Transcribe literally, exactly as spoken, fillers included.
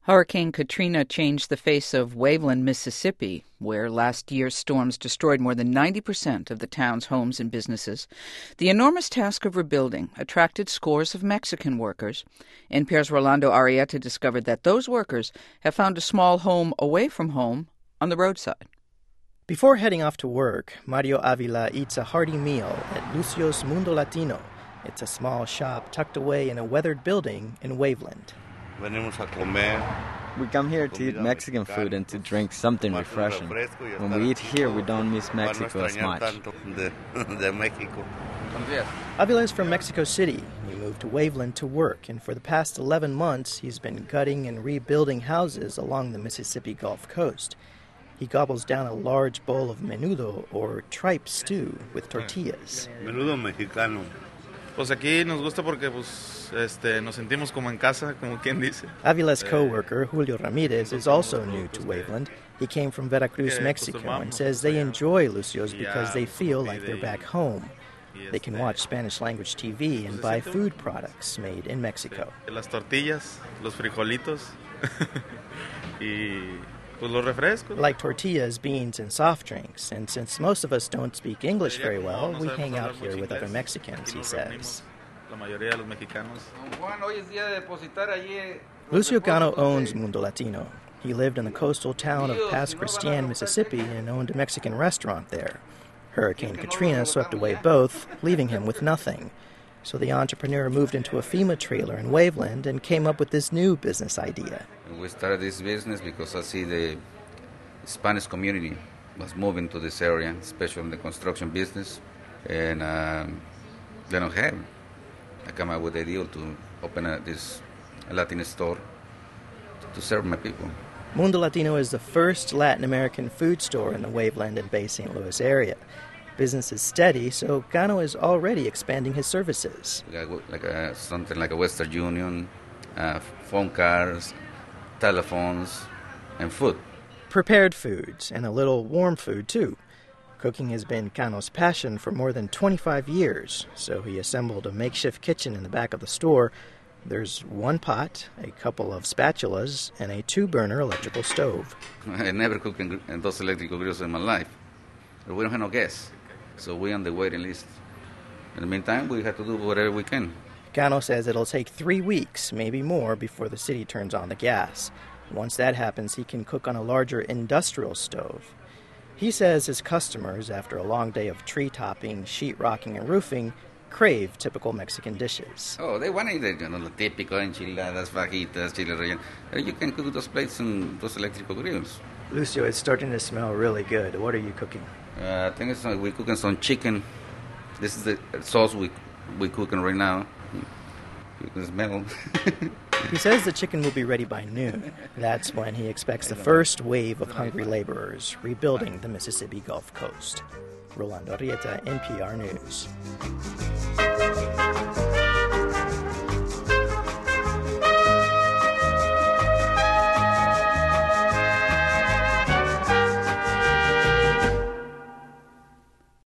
Hurricane Katrina changed the face of Waveland, Mississippi, where last year's storms destroyed more than ninety percent of the town's homes and businesses. The enormous task of rebuilding attracted scores of Mexican workers. N P R's Rolando Arrieta discovered that those workers have found a small home away from home on the roadside. Before heading off to work, Mario Avila eats a hearty meal at Lucio's Mundo Latino. It's a small shop tucked away in a weathered building in Waveland. We come here to eat Mexican food and to drink something refreshing. When we eat here, we don't miss Mexico as much. Avila is from Mexico City. He moved to Waveland to work, and for the past eleven months, he's been gutting and rebuilding houses along the Mississippi Gulf Coast. He gobbles down a large bowl of menudo, or tripe stew, with tortillas. Menudo mexicano. Pues aquí nos gusta porque pues este nos sentimos como en casa, como quien dice. Avila's co-worker, Julio Ramirez, is also new to Waveland. He came from Veracruz, Mexico, and says they enjoy Lucio's because they feel like they're back home. They can watch Spanish-language T V and buy food products made in Mexico. Las tortillas, los frijolitos, y pues los refrescos. Like tortillas, beans, and soft drinks. And since most of us don't speak English very well, we hang out here with other Mexicans, he says. Lucio Cano owns Mundo Latino. He lived in the coastal town of Pass Christian, Mississippi, and owned a Mexican restaurant there. Hurricane Katrina swept away both, leaving him with nothing. So the entrepreneur moved into a FEMA trailer in Waveland and came up with this new business idea. We started this business because I see the Spanish community was moving to this area, especially in the construction business, and um, they don't have. I come up with the deal to open a, this Latin store to serve my people. Mundo Latino is the first Latin American food store in the Waveland and Bay Saint Louis area. Business is steady, so Cano is already expanding his services. Like a, something like a Western Union, uh, phone cards, telephones, and food. Prepared foods, and a little warm food, too. Cooking has been Cano's passion for more than twenty-five years, so he assembled a makeshift kitchen in the back of the store. There's one pot, a couple of spatulas, and a two-burner electrical stove. I never cooked in those electrical grills in my life, but we don't have no gas, so we're on the waiting list. In the meantime, we have to do whatever we can. Cano says it'll take three weeks, maybe more, before the city turns on the gas. Once that happens, he can cook on a larger industrial stove. He says his customers, after a long day of tree topping, sheetrocking, and roofing, crave typical Mexican dishes. Oh, they want to eat you know, the typical enchiladas, fajitas, chile relleno. You can cook those plates in those electrical grills. Lucio, it's starting to smell really good. What are you cooking? Uh, I think it's, uh, we're cooking some chicken. This is the sauce we we're cooking right now. You can smell. He says the chicken will be ready by noon. That's when he expects the first wave of hungry laborers rebuilding the Mississippi Gulf Coast. Rolando Arrieta, N P R News.